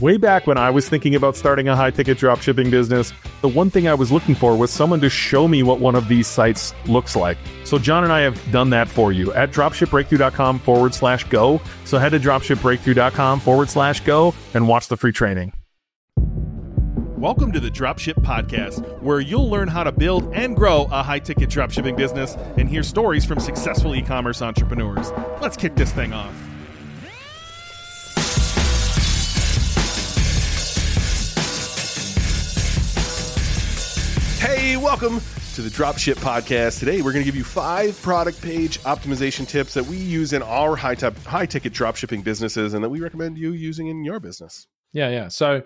Way back when I was thinking about starting a high-ticket dropshipping business, the one thing I was looking for was someone to show me what one of these sites looks like. So John and I have done that for you at dropshipbreakthrough.com/go. So head to dropshipbreakthrough.com/go and watch the free training. Welcome to the Dropship Podcast, where you'll learn how to build and grow a high-ticket dropshipping business and hear stories from successful e-commerce entrepreneurs. Let's kick this thing off. Hey, welcome to the Dropship Podcast. Today, we're going to give you 5 product page optimization tips that we use in our high-ticket dropshipping businesses and that we recommend you using in your business. Yeah. So,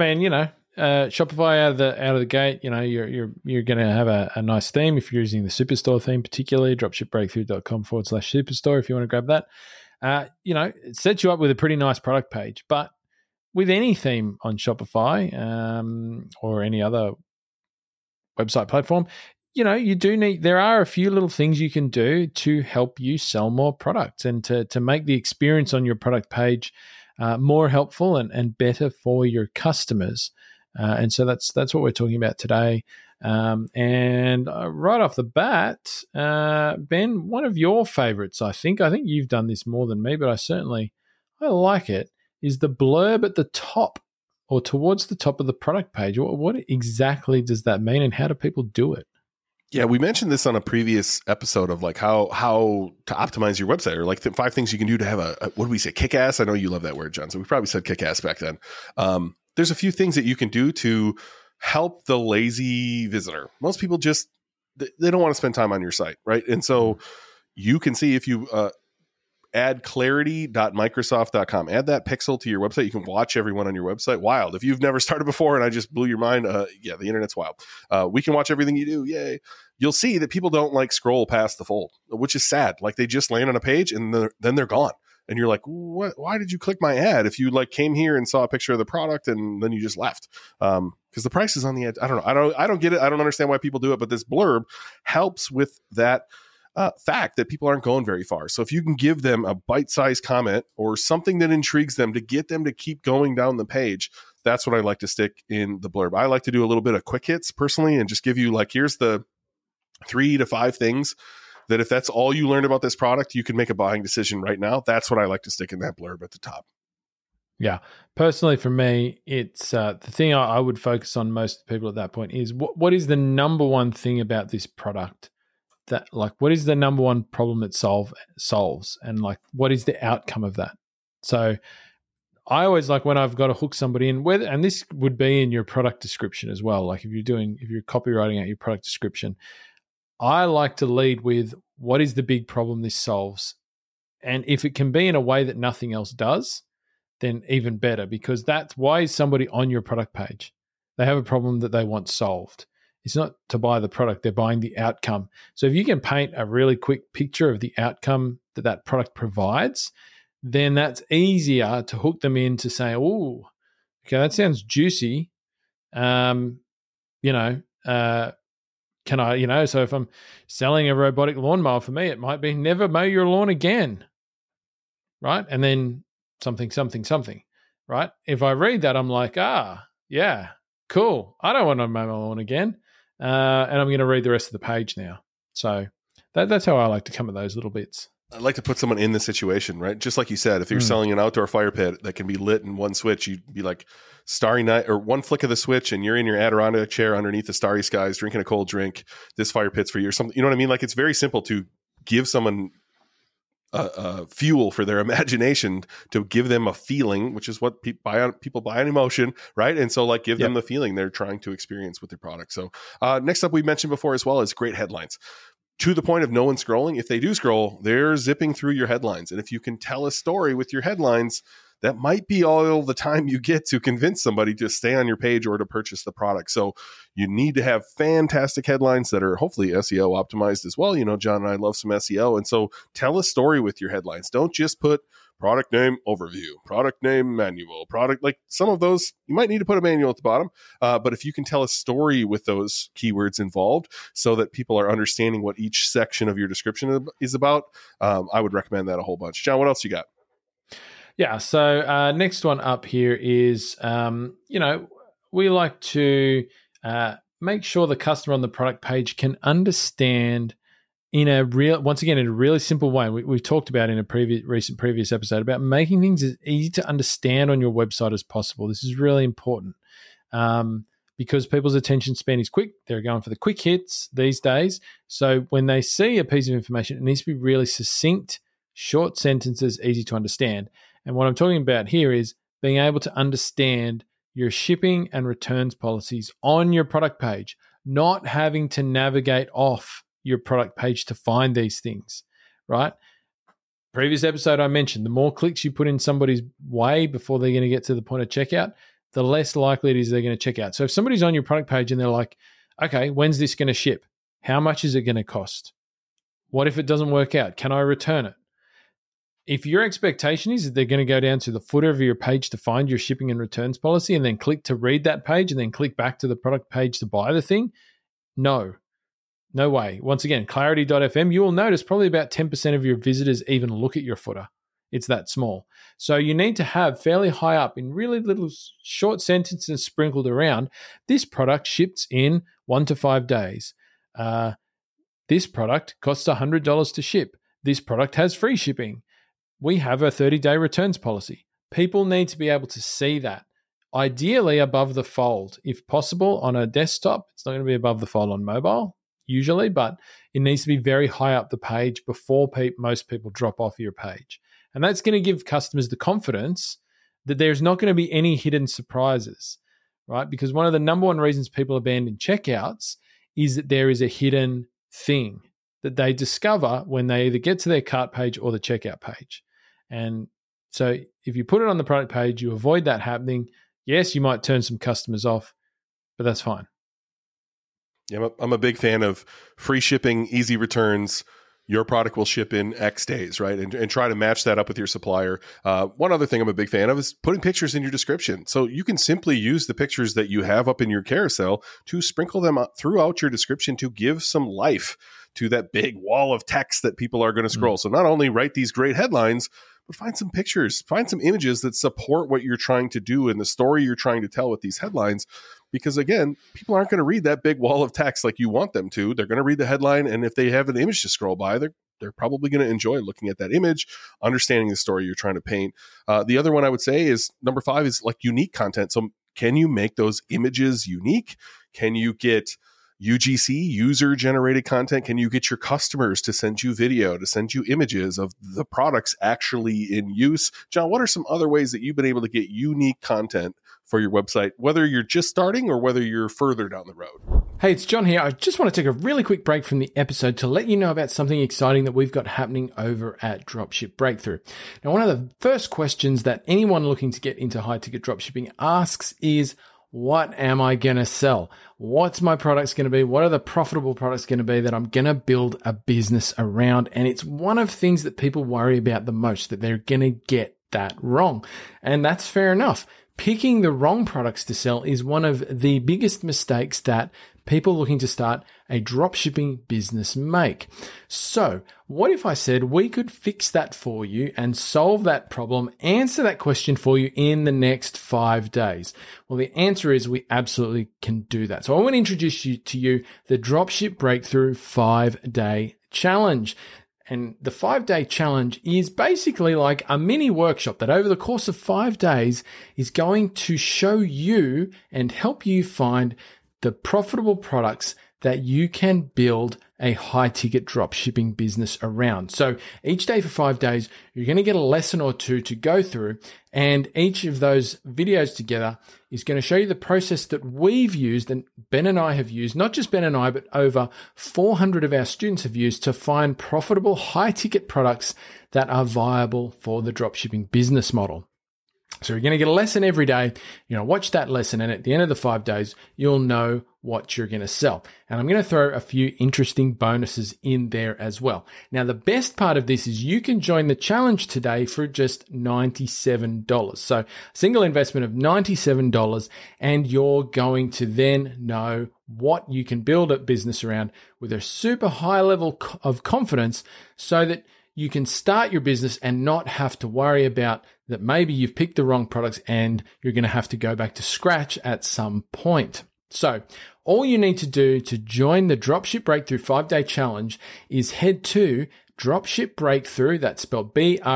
Shopify out of the gate, you're going to have a nice theme if you're using the Superstore theme, particularly dropshipbreakthrough.com/superstore if you want to grab that. It sets you up with a pretty nice product page, but with any theme on Shopify or any other website platform, there are a few little things you can do to help you sell more products and to make the experience on your product page more helpful and better for your customers. And so that's what we're talking about today. And right off the bat, Ben, one of your favorites, I think you've done this more than me, but I like it, is the blurb at the top or towards the top of the product page. What exactly does that mean, and how do people do it? Yeah, we mentioned this on a previous episode of like how to optimize your website, or like the 5 things you can do to have a what do we say, kick-ass? I know you love that word, John. So we probably said kick-ass back then. There's a few things that you can do to help the lazy visitor. Most people just, they don't want to spend time on your site, right? And so you can see if you add clarity.microsoft.com, add that pixel to your website. You can watch everyone on your website. Wild. If you've never started before and I just blew your mind, the internet's wild. We can watch everything you do. Yay. You'll see that people don't like scroll past the fold, which is sad. Like they just land on a page and then they're gone. And you're like, what? Why did you click my ad? If you like came here and saw a picture of the product and then you just left, because the price is on the edge. I don't know. I don't get it. I don't understand why people do it, but this blurb helps with that fact that people aren't going very far. So if you can give them a bite-sized comment or something that intrigues them to get them to keep going down the page, that's what I like to stick in the blurb. I like to do a little bit of quick hits personally and just give you like, here's the 3 to 5 things that if that's all you learned about this product, you can make a buying decision right now. That's what I like to stick in that blurb at the top. Yeah. Personally, for me, it's the thing I would focus on most people at that point is what is the number one thing about this product that, like, what is the number one problem it solves? And like, what is the outcome of that? So I always like when I've got to hook somebody in, and this would be in your product description as well. Like if you're copywriting out your product description, I like to lead with what is the big problem this solves. And if it can be in a way that nothing else does, then even better, because that's why is somebody on your product page. They have a problem that they want solved. It's not to buy the product, they're buying the outcome. So if you can paint a really quick picture of the outcome that product provides, then that's easier to hook them in to say, oh, okay, that sounds juicy. Can I, so if I'm selling a robotic lawnmower, for me, it might be never mow your lawn again, right? And then something, right? If I read that, I'm like, yeah, cool. I don't want to mow my lawn again. And I'm going to read the rest of the page now. So that's how I like to come at those little bits. I'd like to put someone in the situation, right? Just like you said, if you're selling an outdoor fire pit that can be lit in one switch, you'd be like Starry Night, or one flick of the switch and you're in your Adirondack chair underneath the starry skies, drinking a cold drink. This fire pit's for you or something. You know what I mean? Like it's very simple to give someone fuel for their imagination, to give them a feeling, which is what people buy on emotion, right? And so like give them the feeling they're trying to experience with their product. So next up, we mentioned before as well, is great headlines. To the point of no one scrolling. If they do scroll, they're zipping through your headlines. And if you can tell a story with your headlines, that might be all the time you get to convince somebody to stay on your page or to purchase the product. So you need to have fantastic headlines that are hopefully SEO optimized as well. You know, John and I love some SEO. And so tell a story with your headlines. Don't just put product name overview, product name manual, product, like some of those, you might need to put a manual at the bottom. But if you can tell a story with those keywords involved so that people are understanding what each section of your description is about, I would recommend that a whole bunch. John, what else you got? Yeah. So next one up here is, we like to make sure the customer on the product page can understand in a really simple way. We've talked about in a previous episode about making things as easy to understand on your website as possible. This is really important because people's attention span is quick. They're going for the quick hits these days. So when they see a piece of information, it needs to be really succinct, short sentences, easy to understand. And what I'm talking about here is being able to understand your shipping and returns policies on your product page, not having to navigate off your product page to find these things, right? Previous episode I mentioned, the more clicks you put in somebody's way before they're going to get to the point of checkout, the less likely it is they're going to check out. So if somebody's on your product page and they're like, okay, when's this going to ship? How much is it going to cost? What if it doesn't work out? Can I return it? If your expectation is that they're going to go down to the footer of your page to find your shipping and returns policy and then click to read that page and then click back to the product page to buy the thing, no way. Once again, clarity.fm, you will notice probably about 10% of your visitors even look at your footer. It's that small. So you need to have fairly high up in really little short sentences sprinkled around, this product ships in 1 to 5 days. This product costs $100 to ship. This product has free shipping. We have a 30-day returns policy. People need to be able to see that. Ideally above the fold. If possible, on a desktop, it's not going to be above the fold on mobile, usually, but it needs to be very high up the page before most people drop off your page. And that's going to give customers the confidence that there's not going to be any hidden surprises, right? Because one of the number one reasons people abandon checkouts is that there is a hidden thing that they discover when they either get to their cart page or the checkout page. And so if you put it on the product page, you avoid that happening. Yes, you might turn some customers off, but that's fine. Yeah, I'm a big fan of free shipping, easy returns. Your product will ship in X days, right? And try to match that up with your supplier. One other thing I'm a big fan of is putting pictures in your description. So you can simply use the pictures that you have up in your carousel to sprinkle them up throughout your description to give some life to that big wall of text that people are going to scroll. So not only write these great headlines, but find some pictures, find some images that support what you're trying to do and the story you're trying to tell with these headlines. Because again, people aren't going to read that big wall of text like you want them to. They're going to read the headline, and if they have an image to scroll by, they're probably going to enjoy looking at that image, understanding the story you're trying to paint. The other one I would say is number 5 is like unique content. So can you make those images unique? Can you get UGC, user-generated content? Can you get your customers to send you video, to send you images of the products actually in use? John, what are some other ways that you've been able to get unique content for your website, whether you're just starting or whether you're further down the road? Hey, it's John here. I just want to take a really quick break from the episode to let you know about something exciting that we've got happening over at Dropship Breakthrough. Now, one of the first questions that anyone looking to get into high-ticket dropshipping asks is, what am I going to sell? What's my products going to be? What are the profitable products going to be that I'm going to build a business around? And it's one of the things that people worry about the most, that they're going to get that wrong. And that's fair enough. Picking the wrong products to sell is one of the biggest mistakes that people looking to start a dropshipping business make. So what if I said we could fix that for you and solve that problem, answer that question for you in the next 5 days? Well, the answer is we absolutely can do that. So I want to introduce to you the Dropship Breakthrough 5-Day Challenge. And the 5-day challenge is basically like a mini workshop that over the course of 5 days is going to show you and help you find the profitable products that you can build a high-ticket dropshipping business around. So each day for 5 days, you're going to get a lesson or two to go through, and each of those videos together is going to show you the process that we've used and Ben and I have used, not just Ben and I, but over 400 of our students have used to find profitable high-ticket products that are viable for the dropshipping business model. So you're going to get a lesson every day. You're going to watch that lesson, and at the end of the 5 days, you'll know what you're going to sell. And I'm going to throw a few interesting bonuses in there as well. Now, the best part of this is you can join the challenge today for just $97. So a single investment of $97, and you're going to then know what you can build a business around with a super high level of confidence so that you can start your business and not have to worry about that maybe you've picked the wrong products and you're going to have to go back to scratch at some point. So all you need to do to join the Dropship Breakthrough 5-day challenge is head to Dropship Breakthrough, that's spelled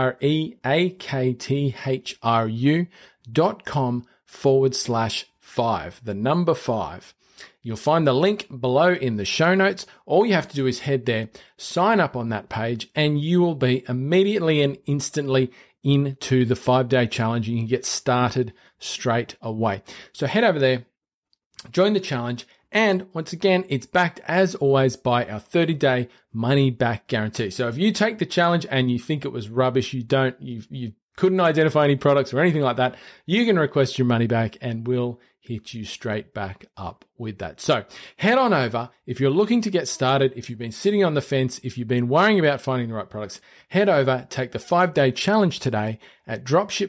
BREAKTHRU.com/5, the number 5. You'll find the link below in the show notes. All you have to do is head there, sign up on that page, and you will be immediately and instantly into the 5-day challenge. You can get started straight away. So head over there, join the challenge, and once again, it's backed as always by our 30-day money back guarantee. So if you take the challenge and you think it was rubbish, you couldn't identify any products or anything like that, you can request your money back and we'll hit you straight back up with that. So head on over. If you're looking to get started, if you've been sitting on the fence, if you've been worrying about finding the right products, head over, take the 5-day challenge today at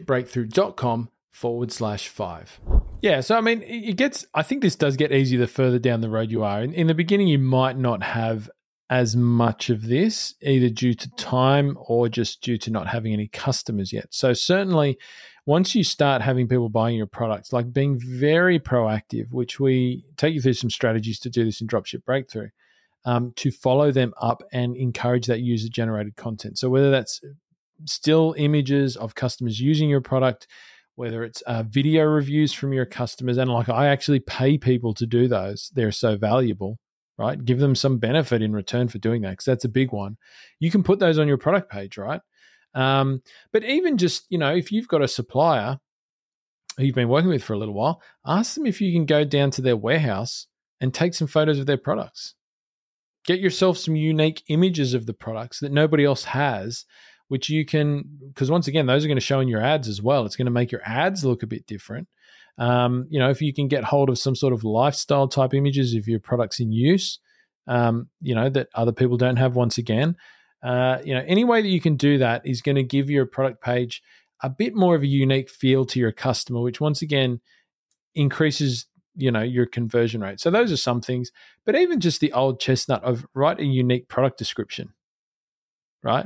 dropshipbreakthrough.com/5. Yeah, so I mean, I think this does get easier the further down the road you are. In the beginning, you might not have as much of this, either due to time or just due to not having any customers yet. So certainly, once you start having people buying your products, like being very proactive, which we take you through some strategies to do this in Dropship Breakthrough, to follow them up and encourage that user-generated content. So whether that's still images of customers using your product, whether it's video reviews from your customers, and like I actually pay people to do those. They're so valuable, right? Give them some benefit in return for doing that, because that's a big one. You can put those on your product page, right? But even just, if you've got a supplier who you've been working with for a little while, ask them if you can go down to their warehouse and take some photos of their products. Get yourself some unique images of the products that nobody else has, which you can, because once again, those are going to show in your ads as well. It's going to make your ads look a bit different. If you can get hold of some sort of lifestyle type images of your products in use, that other people don't have, once again, any way that you can do that is going to give your product page a bit more of a unique feel to your customer, which once again increases, your conversion rate. So those are some things, but even just the old chestnut of write a unique product description, right?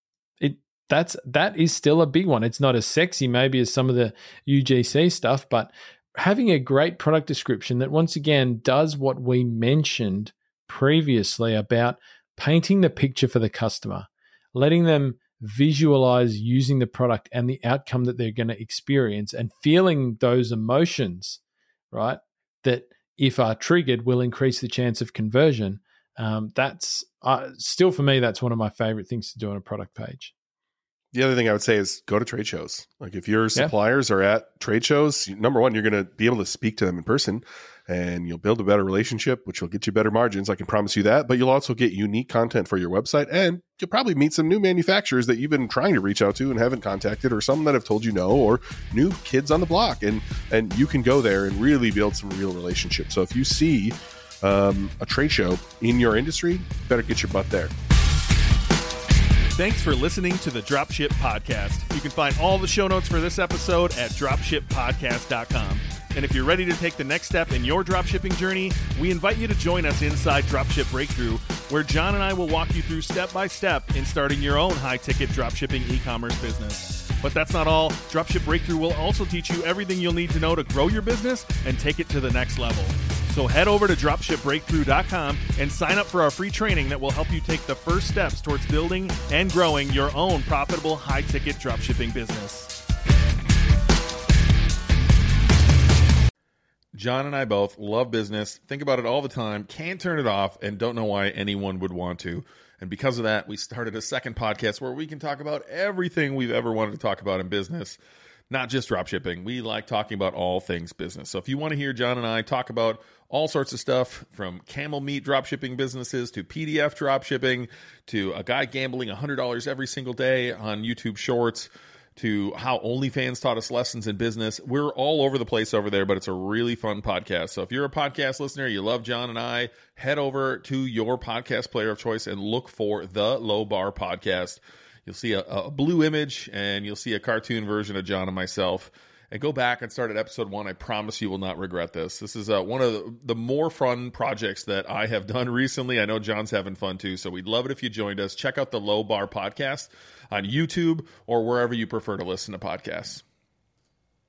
That is still a big one. It's not as sexy maybe as some of the UGC stuff, but having a great product description that once again does what we mentioned previously about painting the picture for the customer, letting them visualize using the product and the outcome that they're going to experience and feeling those emotions, right? That if are triggered will increase the chance of conversion. That's still, for me, that's one of my favorite things to do on a product page. The other thing I would say is go to trade shows. Like if your suppliers are at trade shows, number one, you're going to be able to speak to them in person and you'll build a better relationship, which will get you better margins. I can promise you that, but you'll also get unique content for your website, and you'll probably meet some new manufacturers that you've been trying to reach out to and haven't contacted, or some that have told you no, or new kids on the block. And you can go there and really build some real relationships. So if you see a trade show in your industry, better get your butt there. Thanks for listening to the Dropship Podcast. You can find all the show notes for this episode at dropshippodcast.com. And if you're ready to take the next step in your dropshipping journey, we invite you to join us inside Dropship Breakthrough, where John and I will walk you through step by step in starting your own high-ticket dropshipping e-commerce business. But that's not all. Dropship Breakthrough will also teach you everything you'll need to know to grow your business and take it to the next level. So head over to dropshipbreakthrough.com and sign up for our free training that will help you take the first steps towards building and growing your own profitable high-ticket dropshipping business. John and I both love business, think about it all the time, can't turn it off, and don't know why anyone would want to. And because of that, we started a second podcast where we can talk about everything we've ever wanted to talk about in business. Not just dropshipping. We like talking about all things business. So if you want to hear John and I talk about all sorts of stuff, from camel meat dropshipping businesses to PDF dropshipping to a guy gambling $100 every single day on YouTube Shorts to how OnlyFans taught us lessons in business, we're all over the place over there, but it's a really fun podcast. So if you're a podcast listener, you love John and I, head over to your podcast player of choice and look for the Low Bar Podcast. You'll see a blue image, and you'll see a cartoon version of John and myself. and go back and start at episode 1. I promise you will not regret this. This is one of the more fun projects that I have done recently. I know John's having fun too, so we'd love it if you joined us. Check out the Low Bar Podcast on YouTube or wherever you prefer to listen to podcasts.